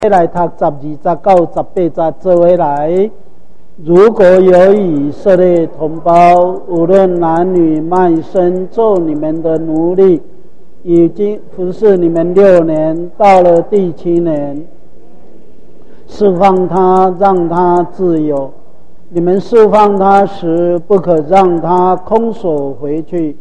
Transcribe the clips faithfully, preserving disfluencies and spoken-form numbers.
来读十二、十九、十八节做回来。如果有以色列同胞，无论男女，卖身做你们的奴隶，已经服侍你们六年，到了第七年，释放他，让他自由。你们释放他时，不可让他空手回去。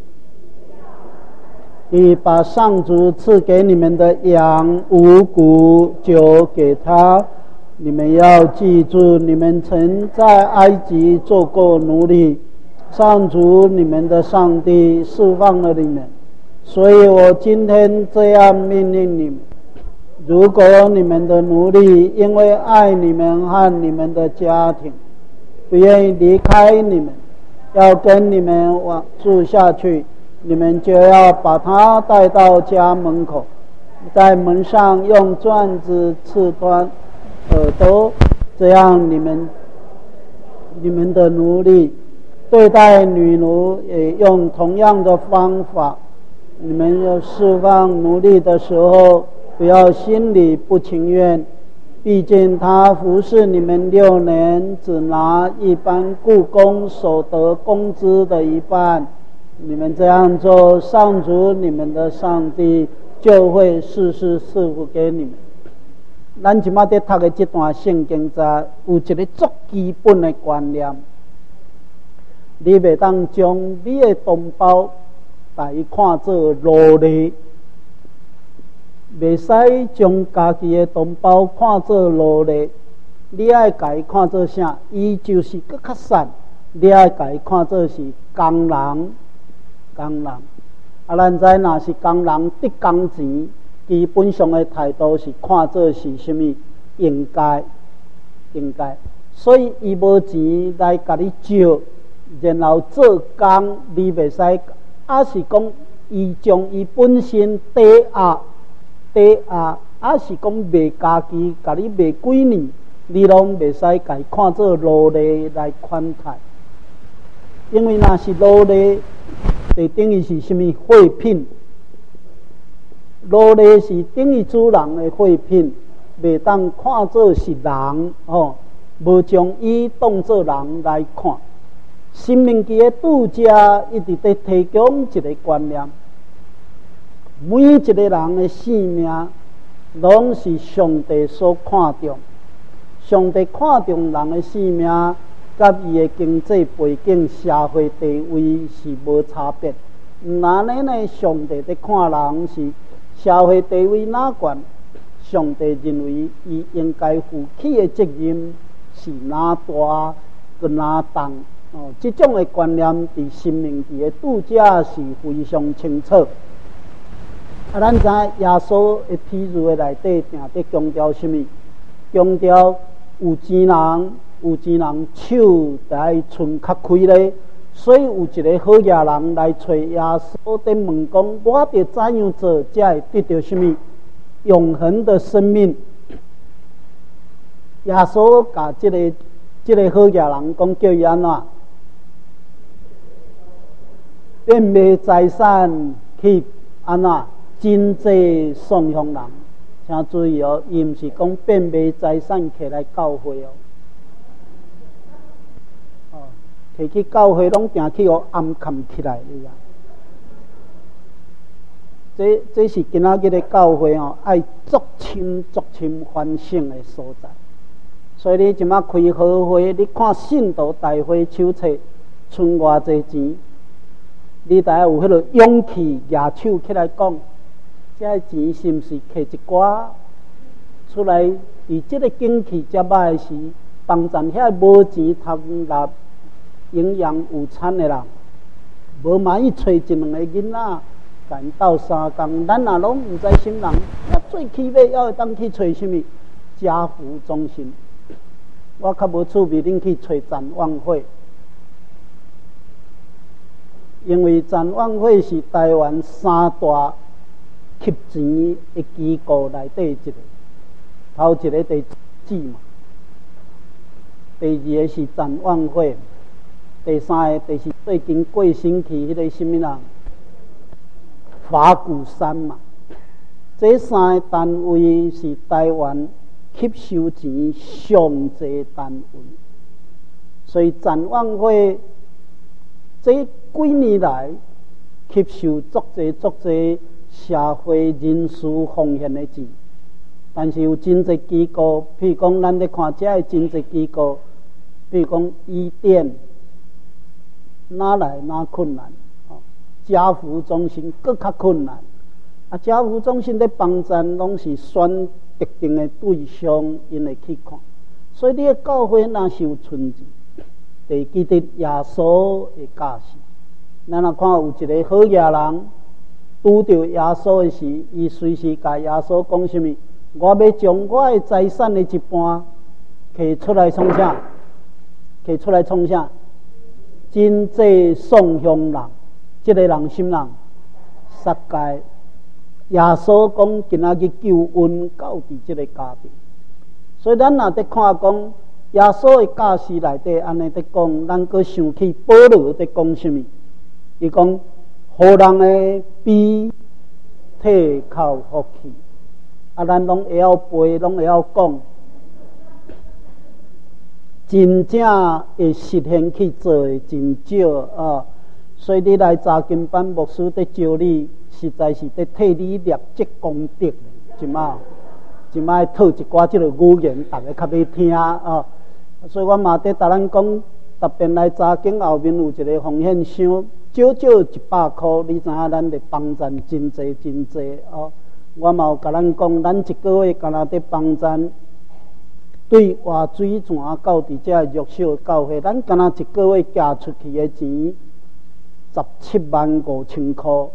你把上主赐给你们的羊、五谷、酒给他。你们要记住，你们曾在埃及做过奴隶，上主你们的上帝释放了你们，所以我今天这样命令你们：如果你们的奴隶因为爱你们和你们的家庭，不愿意离开你们，要跟你们往住下去，你们就要把他带到家门口，在门上用钻子刺穿耳朵，这样你们你们的奴隶对待女奴也用同样的方法。你们要释放奴隶的时候，不要心里不情愿，毕竟他服侍你们六年，只拿一般雇工所得工资的一半。你们这样做，上主你们的上帝就会事事赐福给你们。咱即马在读的这段圣经中，有一个足基本的观念：你袂当将你的同胞把伊看作奴隶，袂使将家己的同胞看作奴隶。你爱甲伊看作啥？伊就是搁较善。你爱甲伊看作是工人，工人。啊，咱知若是工人得工钱。基本上的态度是看作是什么？应该，应该。所以伊无钱来甲你借，然后做工，你袂使。啊是讲伊将伊本身抵押，抵押，啊是讲卖家己，甲你卖几年，你拢袂使甲伊看作奴隶来款待。因为若是奴隶，就等于是什么废品。奴隶是等于主人的废品，袂当看作是人哦，无将伊当作人来看。生命记的度假一直在提供一个观念：每一个人的性命，拢是上帝所看重。上帝看重人的性命，甲伊的经济背景、社会地位是无差别。那呢呢，上帝在看人是。社会地位哪悬，上帝认为伊应该负起的责任是哪大跟哪重哦。这种的观念伫生命记的度假是非常清楚。啊，咱知耶稣的譬喻的内底定得强调什么？强调有钱人，有钱人手在剩较开咧。所以有一个好野人来找耶稣，在问讲：我得怎样做，才会得到什么永恒的生命？耶稣甲这个这个好野人讲，叫伊安怎变卖财产去安怎真济送向人？请注意哦，伊毋是讲变卖财产起来教会哦。摕去教会拢定去互暗藏起来的呀。这这是今仔日的教会哦，爱足深足深反省的所在。所以你即马开好会，你看信徒大会手册剩偌济钱，你大家有迄个勇气举手起来讲，这钱是毋是摕一寡出来？以这个景气遮歹时，帮咱遐无钱读入营养午餐的人，无满意找一两个囡仔，甲因斗相共。咱若拢毋知心人，那最起码要会当去找什么家福中心。我较无趣味，恁去找展望会，因为展望会是台湾三大吸钱的机构内底一个，头一个地址嘛，第二个是展望会。第三个就是最近过身去迄个什么人，法鼓山嘛。这三个单位是台湾吸收钱上济单位。所以展望会这几年来吸收足济足济社会人士奉献的钱，但是有真济机构，譬如讲咱咧看这的真济机构，譬如讲伊甸，哪来哪困难？哦，家福中心更较困难。啊，家福中心咧帮站拢是选特定的对象，因会去看。所以你的教会若是有存钱，得记得耶稣的教示。咱若看有一个好野人，拄着耶稣的时，伊随时甲耶稣讲什么？我要将我的财产的一半，摕出来创啥？摕出来创啥？真济送向人。这个人什么人？撒该。耶稣讲，今仔日救恩到伫这个家庭。所以咱若伫看讲耶稣的教示内底，安尼伫讲，咱阁想起保罗伫讲什么？伊讲，互人的比体靠福气，啊，咱拢会晓背，拢会晓讲，真正会实现去做的真少啊。所以你来查经班牧师伫招你，实在是伫替你立即功德，即马。即摆讨一寡即个语言，大家较要听啊。所以我嘛伫甲咱讲，特别来查经后面有一个奉献箱，少少一百箍，你知影咱伫帮赞真济真济哦。我嘛有甲咱讲，咱一个月敢若伫帮赞，对活水泉到伫遮弱小教会，咱敢若一个月寄出去的钱十七万五千箍。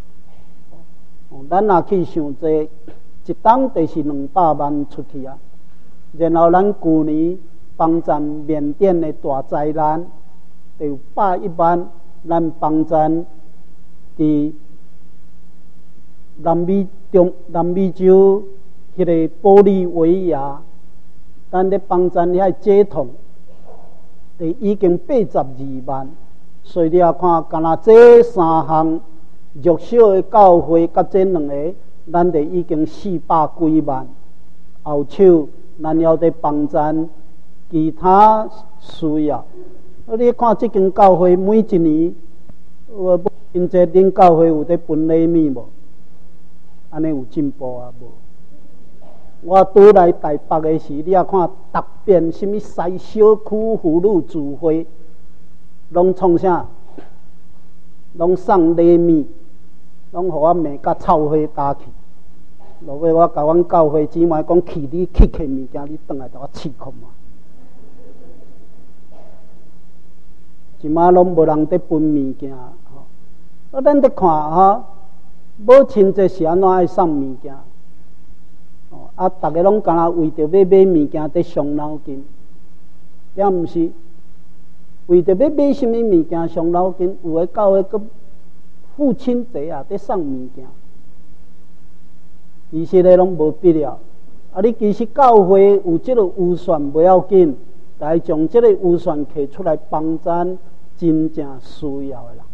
咱若去想这。一档就是两百万出去啊，然后咱去年帮赞缅甸的大灾难，就有百一万，咱帮赞伫南美中南美洲迄个玻利维亚，咱咧帮赞遐接痛，就已经八十二万，所以你也看，干那这三项弱小的教会，甲这两个。咱就已经四百几万，后手咱要伫帮赞其他需要。你看这间教会每一年，我因这恁教会有伫分礼物无？安尼有进步啊无？我拄来台北的时，你也看特别什么西小区妇女聚会，拢创啥？拢送礼物。拢互我骂甲臭火打去，落尾我甲阮教会姊妹讲去，你去摕物件，你转来甲我试看嘛。即马拢无人伫分物件，吼、啊，咱伫看吼，母亲节是安怎爱送物件？哦，啊，逐个拢干那为着要买物件伫伤脑筋，也毋是为着要买什么物件伤脑筋，有诶教会个。父亲节啊，伫送物件，其实咧拢无必要。啊，你其实教会有即个预算不要紧，来将即个预算摕出来帮咱真正需要的人。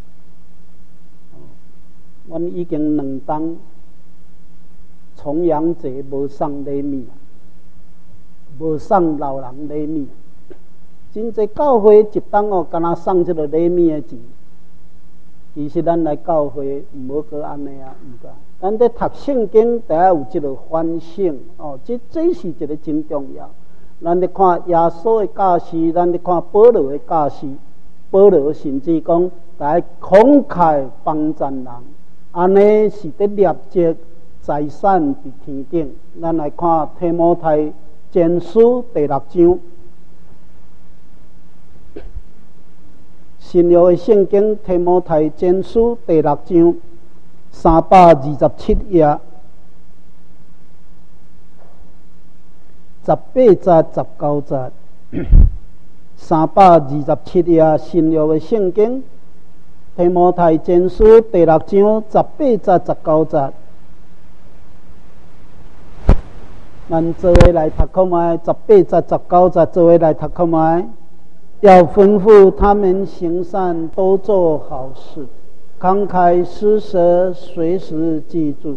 阮已经两当重阳节无送礼物，无送老人礼物，真济教会一当哦，敢若送即个礼物的钱。其实咱来教会毋好过安尼啊，毋该。咱伫读圣经，得要有即个反省哦，这这是一个真重要。咱伫看耶稣的教示，咱伫看保罗的教示，保罗甚至讲，来慷慨帮助人，安尼是伫立即财产伫天顶。咱来看提摩太前书第六章。新约的圣经提摩太前书第六章三百二十七页十八节十九节，三百二十七页新约的圣经提摩太前书第六章十八节十九节，咱做伙来读看卖，十八节十九节做伙来读看卖。要吩咐他们行善，多做好事，慷慨施舍，随时记住，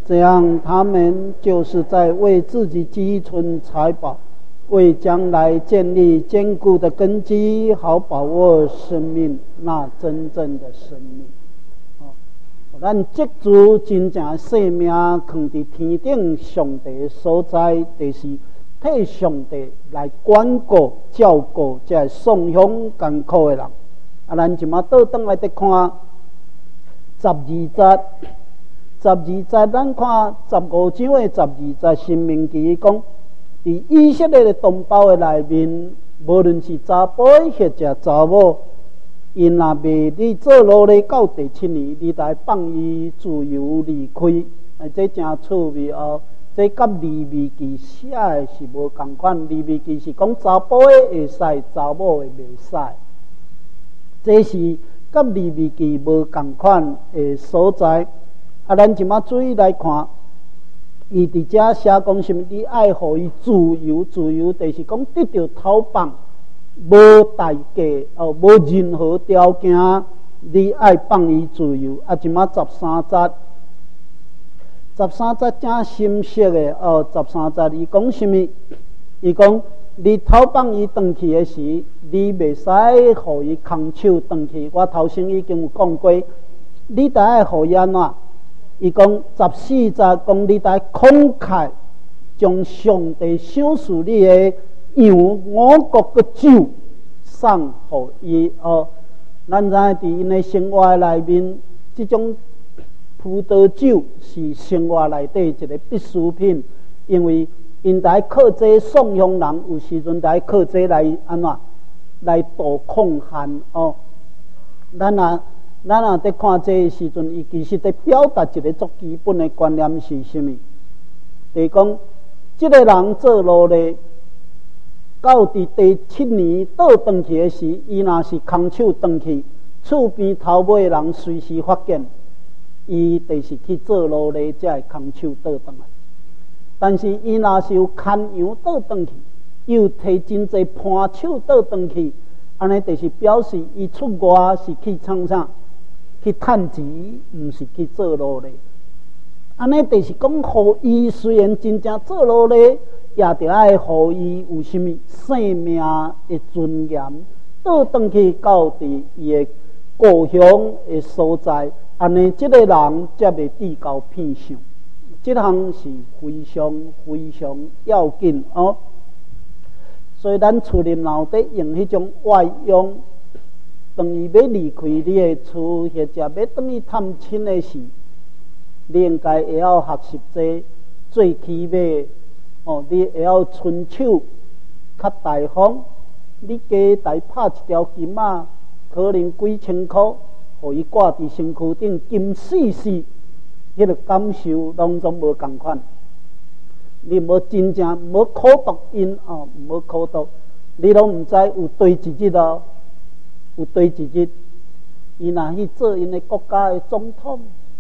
这样他们就是在为自己积存财宝，为将来建立坚固的根基，好把握生命，那真正的生命。哦，咱这主真正生命放伫天顶上帝所在，就是替上帝来管顾照顾这送乡艰苦的人。啊，咱即马倒转来得看十二节。十二节，咱看十五章的十二节，申命记讲，伫以色列的同胞的内面，无论是查甫或者查某，因若未你做奴隶到第七年，你来放伊自由离开。啊，这真趣味哦！这甲利未记写的是无共款，利未记是讲查甫的会使，查某的袂使。这是甲利未记无共款的所在。啊，咱即马注意来看，伊伫遮写讲什么？你爱互伊自由，自由就是讲得到头放，无代价哦，无任何条件，你爱放伊自由。啊，即马十三节，十三节正深色的哦，十三节伊讲什么？伊讲你头放伊转去的时，你袂使互伊空手转去。我头先已经有讲过，你得爱互伊安怎？伊讲十四节讲，你得慷慨，将上帝赏赐你的羊五谷的酒送互伊哦。咱知伫因的生活内面，这种葡萄酒是生活内底一个必需品，因为因得靠这送乡人，有时阵得靠这来安怎来度空闲哦。咱啊。咱若伫看这个时阵，伊其实伫表达一个足基本的观念是什么？就是讲，这个人做奴隶，到伫第七年倒转去的时，伊若是空手转去，厝边头尾人随时发现，伊就是去做奴隶，才会空手倒转来。但是伊若是有牵羊倒转去，又摕真济盘手倒转去，安尼就是表示伊出外是去创啥？去趁钱，毋是去做奴隶。安尼就是讲，互伊虽然真正做奴隶，也着爱互伊有啥物生命的尊严，倒转去到伫伊的故乡的所在，安尼即个人才袂地高偏上。即项是非常非常要紧哦。所以咱厝里脑袋用迄种外用。当伊要离开你的厝，或者要等伊探亲的时，你应该会晓学习这最起码哦，你会晓伸手较大方，你加大拍一条金仔，可能几千箍，互伊挂伫身躯顶，金死死，迄个感受拢总无共款。你无真正无苦读因哦，无苦读，你拢毋知有对一日哦。有对一日，伊若去做因的国家的总统，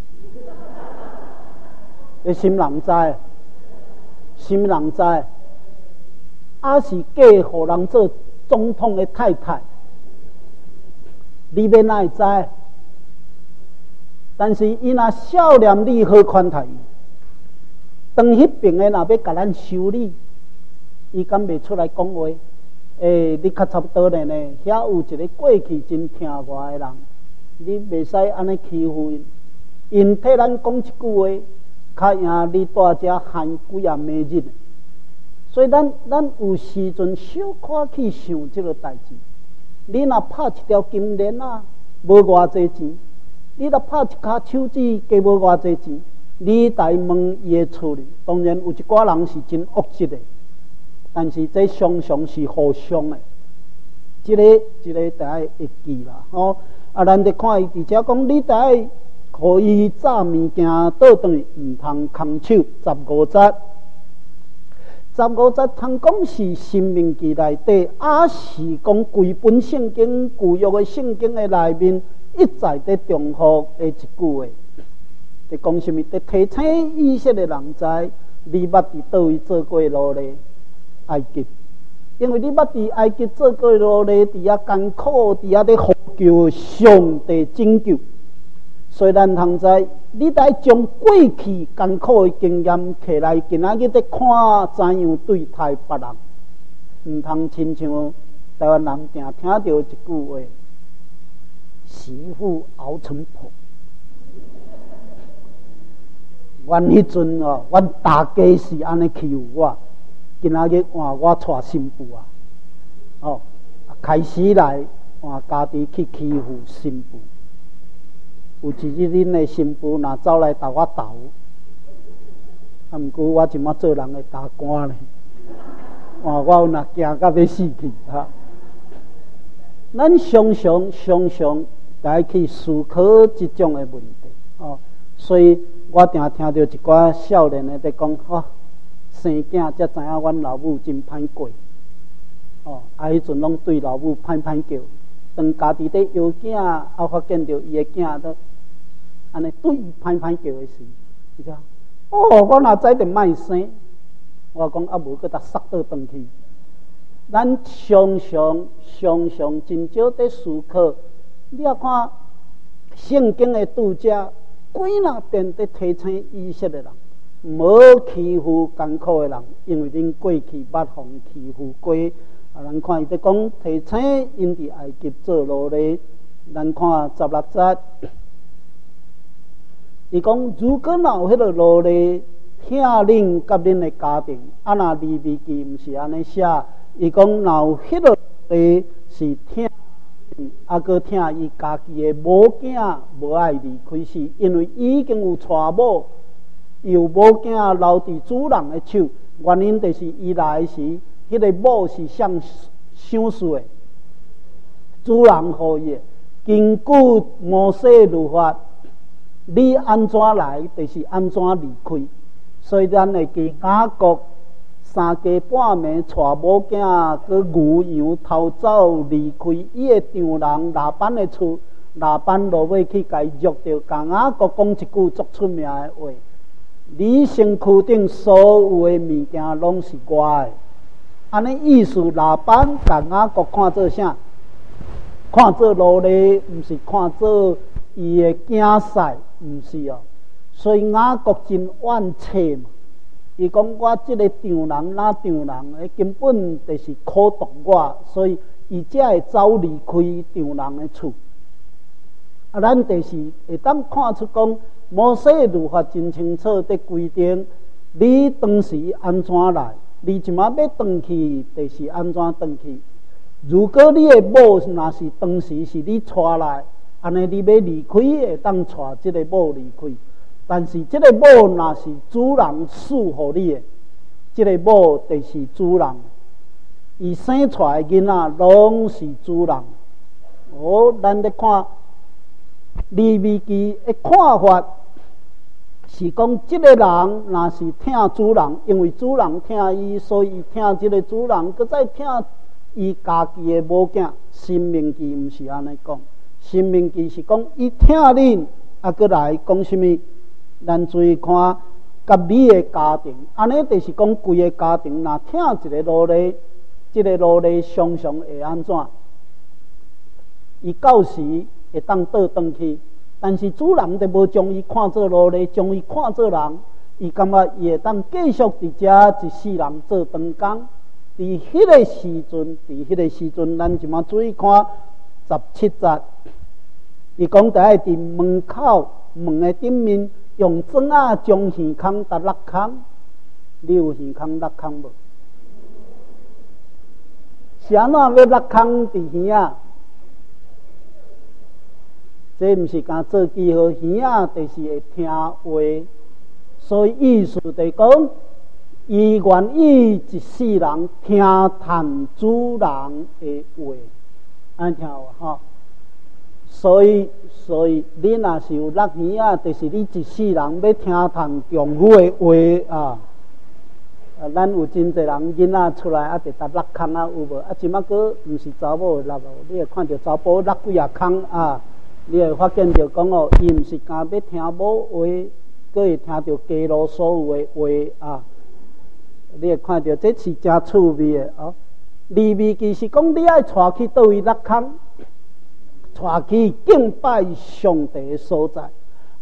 你心人知，心人知，啊是嫁互人做总统的太太，你要哪会知？但是伊若少年你好款待伊，当迄边的若要甲咱修理，伊敢袂出来讲话？诶、欸，你较差不多咧呢，遐有一个过去真听话的人，你袂使安尼欺负因。因替咱讲一句话，较赢你带遮喊几啊暝日。所以咱咱有时阵小可去想即个代志。你若拍一条金链啊，无偌济钱；你若拍一骹手指，加无偌济钱。你来问伊的厝里，当然有一寡人是真恶质的。但是这常常是互相的，这个这个大家会记啦。哦，啊，咱得看伊伫遮讲，你得爱互伊炸物件倒转，毋通空手。十五节，十五节通讲是生命记内底，啊是讲规本圣经旧约的圣经的内面一再在重复的一句话，在讲什么？在提醒以色列人知，你捌伫倒位做过奴隶。埃及，因为你捌伫埃及做过奴隶，伫遐艰苦，伫遐咧呼求上帝拯救， 所以咱通知，你得将过去艰苦的经验摕来，今仔日在看怎样对待别人，毋通亲像台湾人定听到一句话：媳妇熬成婆。阮迄阵哦，阮大家是安尼欺负我，今仔日换我娶新妇啊，哦，开始来换家己去欺负新妇。有一日恁的新妇若走来打我头，啊，毋过我即马做人的大官咧，换我若惊到要死去哈。咱常常常常来去思考即种的问题哦，所以我定听到一寡少年的在讲，吼、哦，生囝才知影阮老母真歹过，哦，啊，迄阵拢对老母歹歹叫，当家己咧摇囝，啊，发现到伊的囝都安尼对伊歹歹叫的时，伊讲，哦，我若知着卖生，我讲啊，无搁搭塞倒转去。咱常常常常真少在思考，你要看圣经的读者，几若遍在提醒以色列人，无欺负艰苦的人，因为恁过去捌互欺负过。啊，咱看伊在讲提醒因伫埃及做奴隶，咱看十六节，伊讲如果若有迄个奴隶听恁甲恁的家庭，啊若利未记毋是安尼写。伊讲，若有迄个诶是听，啊，搁听伊家己诶某囝无爱离开，是因为已经有娶某，又某囝留伫主人诶手，原因就是伊来时，迄个某是想想事诶，主人互伊诶。根据摩西律法，你安怎来，就是安怎离开。所以咱会记雅各。三更半暝，带某囝去牛羊偷走离开伊的丈人拉班的厝，拉班落尾去甲伊约着，甲雅各讲一句足出名的话：你身躯顶所有的物件拢是我的。安尼意思，拉班甲雅各看做啥？看做奴隶，毋是看做伊的囝婿，毋是哦。所以雅各真怨气嘛。伊讲我即个丈人那丈人，根本就是苦动我，所以伊才会走离开丈人的厝。啊，咱就是会当看出讲，摩西律法真清楚的规定，你当时安怎来，你即马要转去，就是安怎转去。如果你的某若是当时是你带来，安尼你要离开，会当带即个某离开。但是这个某若是主人赐予你的，这个某就是主人，伊生出来的囡仔拢是主人。哦，咱咧看利未记的看法是讲，这个人若是听主人，因为主人听伊，所以听这个主人，搁再听伊家己的某囝。申命记毋是安尼讲，申命记是讲伊听恁，啊，搁来讲什么？咱注意看，甲你的家庭，安尼就是讲，规个家庭若听一个奴隶，即、这个奴隶常常会安怎？伊到时会当倒转去，但是主人就无将伊看做奴隶，将伊看做人。伊感觉伊会当继续伫遮一世人做长工。伫迄个时阵，伫迄个时阵，咱就嘛注意看十七节，伊讲第一伫门口门的顶面。用砖仔将耳孔搭落空，你有耳孔落空无？是安怎要落空伫耳仔？这毋是讲做记号，耳仔就是会听话，所以意思就是讲，伊愿意一世人听谈主人的话，安听有吼？所以，所以你若是有落耳啊，就是你一世人要听谈丈夫的话啊。啊，咱有真侪人囡仔出来啊，就搭落空啊，有无？啊，即马个毋是查某落哦，你会看到查甫落几啊空啊，你会发现着讲哦，伊毋是干要听某话，佫会听到家路所有的话啊。你会看到这是真趣味的哦。利未记是讲你爱带去倒位落空。带去敬拜上帝的所在，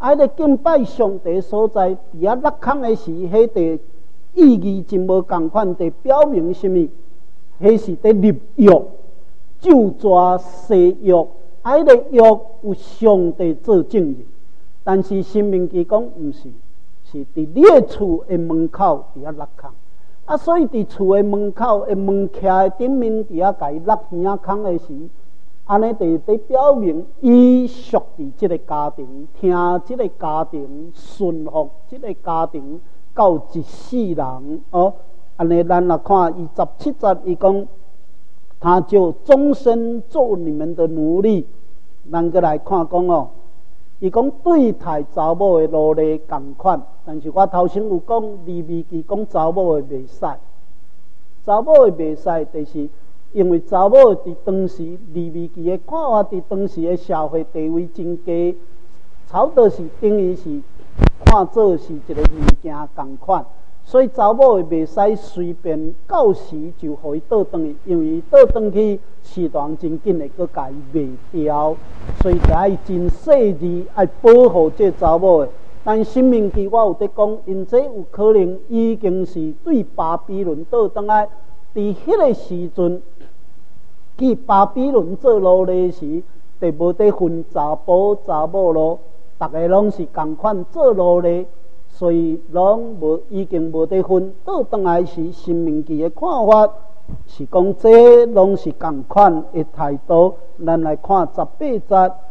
啊，咧敬拜上帝所在，伫啊落空的时，迄个意义真无共款，地表明什么？迄是伫立约、就抓誓约，啊，迄个约有上帝做证人。但是申命记讲毋是，是伫你的厝的门口伫啊落空。啊，所以伫厝的门口的门徛的顶面伫啊，甲伊落耳仔空的时。安尼就伫表明，伊属伫即个家庭，听即个家庭，顺服即个家庭，到一世人哦。安尼咱来看，伊十七节，伊讲，他就终身做你们的奴隶。咱过来看讲哦，伊讲对待查某的奴隶共款，但是我头先有讲利未记讲查某的袂使，查某的袂使，就是。因为查某伫当时利未记的看法，伫当时的社会地位真低，差不多是等于是看做是一个物件共款，所以查某的袂使随便到时就互伊倒转去，因为伊倒转去时段真紧的，佮甲伊卖掉，所以就爱真细致爱保护这查某的。但申命记我有伫讲，因这有可能已经是对巴比伦倒转来，伫迄个时阵。去巴比伦做奴隶时，就无得分查甫查某咯，大家拢是共款做奴隶，所以拢无已经无得分。倒转来是申命记的看法，是讲这拢是共款的态度。咱来看十八节，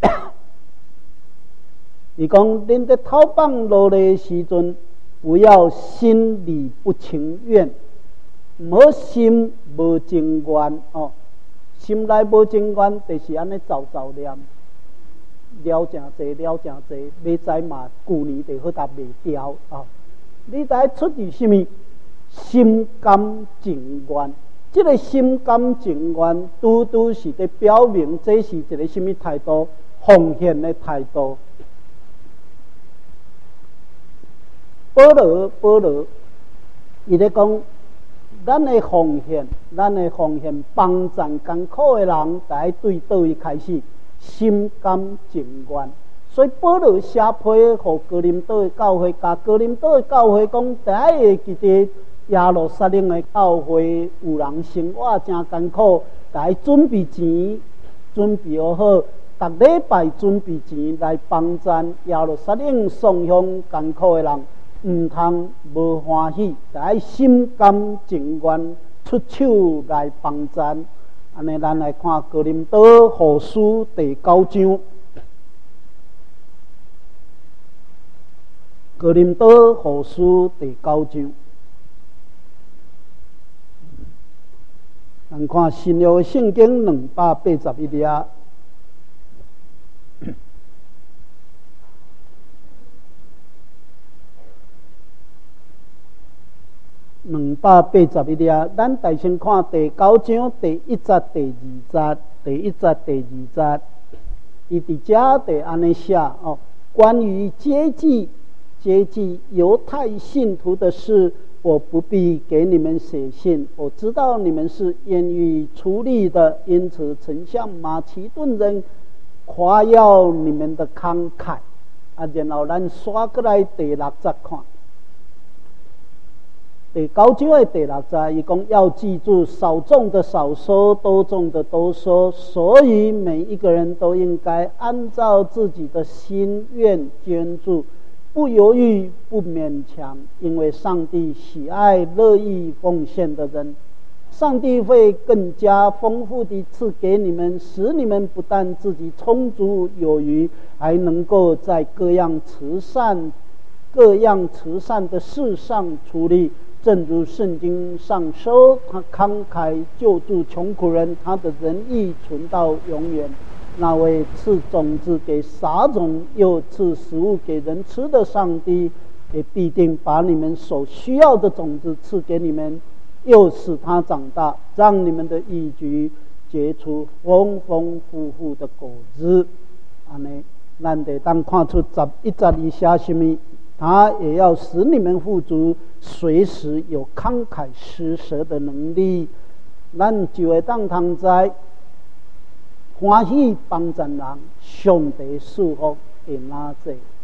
伊讲恁在讨放奴隶的时阵，不要心里不情愿，唔好心无情愿哦。心内无情愿，就是安尼走走念，了诚济，了诚济，要知嘛，旧年就好甲卖掉啊！你知出于什么？心甘情愿，这个心甘情愿，拄拄是在表明这是一个什么态度？奉献的态度。保罗，保罗，伊咧讲。咱的奉献，咱的奉献，帮助艰苦的人，就爱对倒伊开始心甘情愿。所以保罗写批互哥林多的教会，甲哥林多的教会讲，第一个记得耶路撒冷的教会有人生活真艰苦，就爱准备钱，准备好，逐礼拜准备钱来帮助耶路撒冷送向艰苦的人。毋通无欢喜，就爱心甘情愿出手来帮助。安尼，咱来看哥林多后书第九章。哥林多后书第九章，咱看新约的圣经两百八十一页。两百八十一页，咱大先看第九章第一节、第二节、第一节、第二节，伊伫遮地安尼写哦。关于接济、接济犹太信徒的事，我不必给你们写信。我知道你们是愿意出力的，因此曾向马其顿人夸耀你们的慷慨。啊，然后咱刷过来第六节看。第九章的第六节，伊讲要记住，少种的少收，多种的多收。所以每一个人都应该按照自己的心愿捐助，不犹豫，不勉强，因为上帝喜爱乐意奉献的人。上帝会更加丰富地赐给你们，使你们不但自己充足有余，还能够在各样慈善、各样慈善的事上出力。正如圣经上说，他慷慨救助穷苦人，他的仁义存到永远。那位赐种子给撒种，又赐食物给人吃的上帝，也必定把你们所需要的种子赐给你们，又使它长大，让你们的义举结出丰丰富富的果子。安尼，咱得当看出十一节以下什么？他也要使你们富足，随时有慷慨施舍的能力，咱就会当通知欢喜帮助人，上帝赐福会哪济。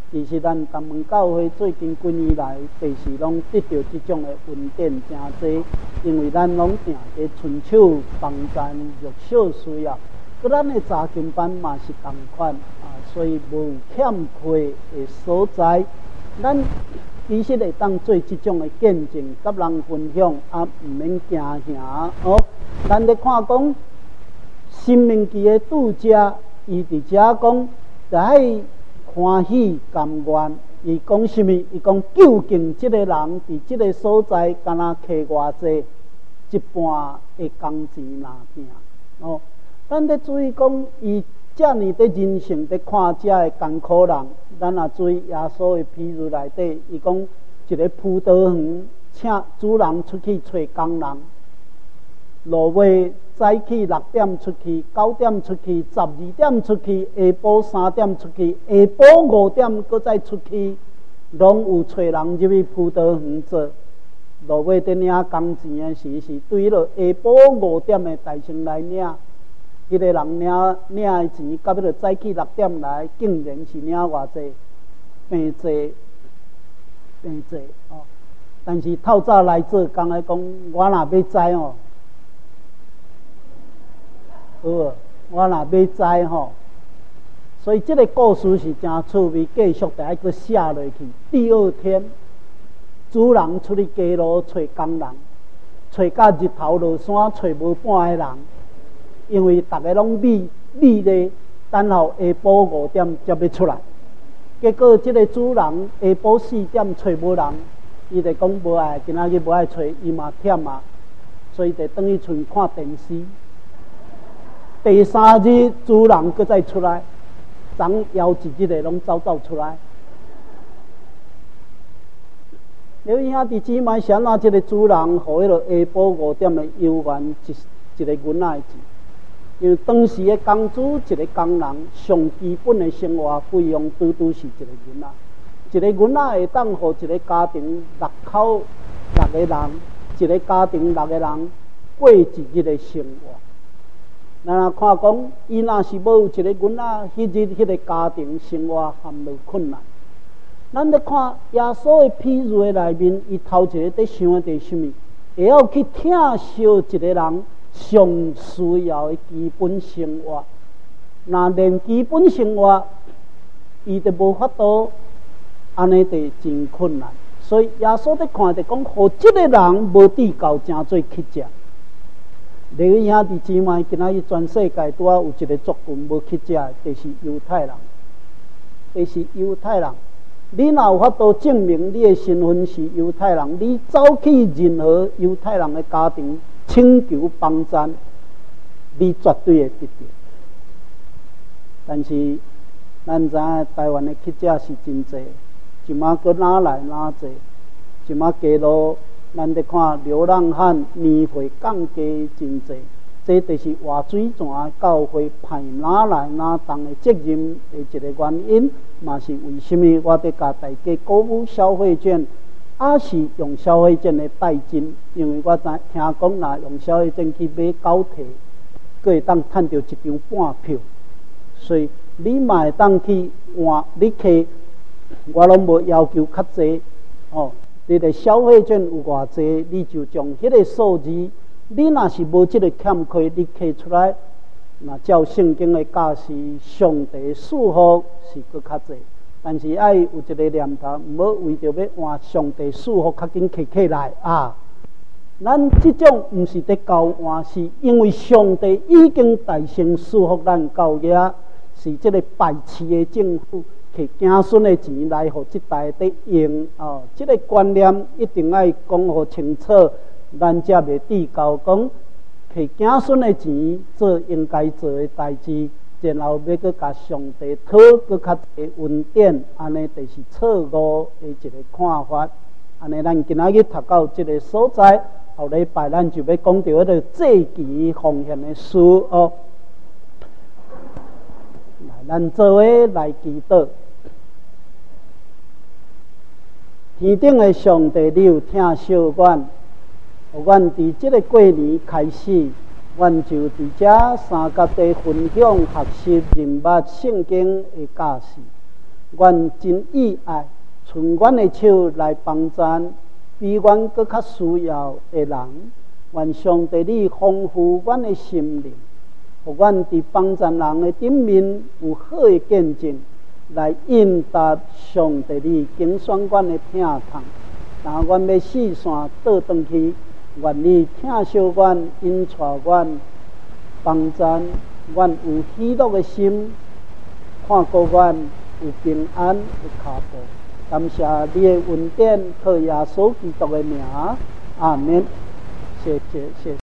其实咱东门教会最近几年来，第时拢得到这种的恩典真多，因为咱拢定在伸手帮咱弱小需要，佮咱的查经班嘛是同款啊，所以无欠缺的所在，咱其实会当做这种的见证，甲人分享，啊，毋免惊吓哦。咱咧看讲，生命记的拄则，伊伫遮讲，在欢喜甘愿，伊讲什么？伊讲究竟即个人伫即个所在，敢若摕偌济一半的工钱拿定哦。咱咧注意讲，伊遮尔伫人性伫看遮的艰苦人，咱也注意耶稣的譬喻内底，伊讲一个葡萄园，请主人出去找工人，落尾早起六点出去，九点出去，十二点出去，下晡三点出去，下晡五点搁再出去，拢有找人入去葡萄园做。落尾伫领工钱的时是对了下晡五点的大声来领，迄个人领领的钱，到尾了早起六点来，竟然是领偌济，平济，平济哦。但是透早来做工来讲，我若要知哦。好，我若要知吼，所以这个故事是真趣味，继续得爱搁写落去。第二天，主人出去街路找工人，找到日头落山，找无半个人，因为大家拢密密咧，等候下晡五点才要出来。结果这个主人下晡四点找无人，伊就讲无爱，今仔日无爱找，伊嘛忝啊，所以就转去厝看电视。第三日，主人搁再出来，昨枵一日的拢走走出来。刘兄弟姊妹，想啊，这个主人互迄个下晡五点的游园一一个银仔的钱，因为当时的工资一个工人上基本的生活费用，拄拄是一个银仔。一个银仔会当互一个家庭六口六个人，一个家庭六个人过一日的生活。咱若看讲，伊若是无有一个囡仔，迄日迄个家庭生活陷入困难。咱咧看耶稣的譬喻的内面，伊头一个在想的是什么？会要去疼惜一个人上需要的基本生活。若连基本生活，伊都无法度，安尼就真困难。所以耶稣在看就讲，互即个人无地够真做乞食。另一兄弟姊妹，今仔日全世界拄啊有一个族群无乞食，就是犹太人。就是犹太人，你若有法度证明你的身份是犹太人，你走去任何犹太人的家庭请求帮赞，你绝对会得到。但是咱知影台湾的乞食是真济，一马搁哪来哪济，一马街路。咱咧看流浪汉年岁降低真济，这就是活水泉教会派哪来哪当的责任的一个原因，嘛是为什么我得甲大家鼓舞消费券，也是用消费券的代金，因为我知听讲若用消费券去买高铁，佫会当趁到一张半票，所以你嘛会当去换，你去我拢无要求较济哦。你的消费券有偌济，你就将迄个数字，你若是无即个欠亏，你摕出来，那照圣经的教示，上帝祝福是搁较济，但是爱有一个念头，毋好为着要换上帝祝福，较紧摕起来啊！咱即种毋是伫交换，是因为上帝已经大声祝福咱教业，是即个白痴的政府。摕子孙的钱来，互即代得用哦。即、这个观念一定要讲互清楚，咱才袂地高讲摕子孙的钱做应该做的代志，然后要搁甲上帝讨搁较济恩典，安尼就是错误的一个看法。安尼，咱今仔日读到即个所在，后礼拜咱就要讲到迄个祭旗奉献的事哦。来，咱做伙来祈祷。天顶的上帝，你有听惜阮，互阮伫即个过年开始，阮就伫遮三角地分享学习认捌圣经的教示。 愿真意爱，伸阮的手来帮赞比阮搁较需要的人。愿上帝你丰富阮的心灵，互阮伫帮赞人的顶面有好的见证，来应答上帝你拣选阮的疼痛。若阮要四散倒转去，愿你疼惜阮，引带阮，帮赞阮有喜乐的心，看顾阮有平安的脚步。感谢你的恩典，靠耶稣基督的名，阿门。谢谢，谢谢。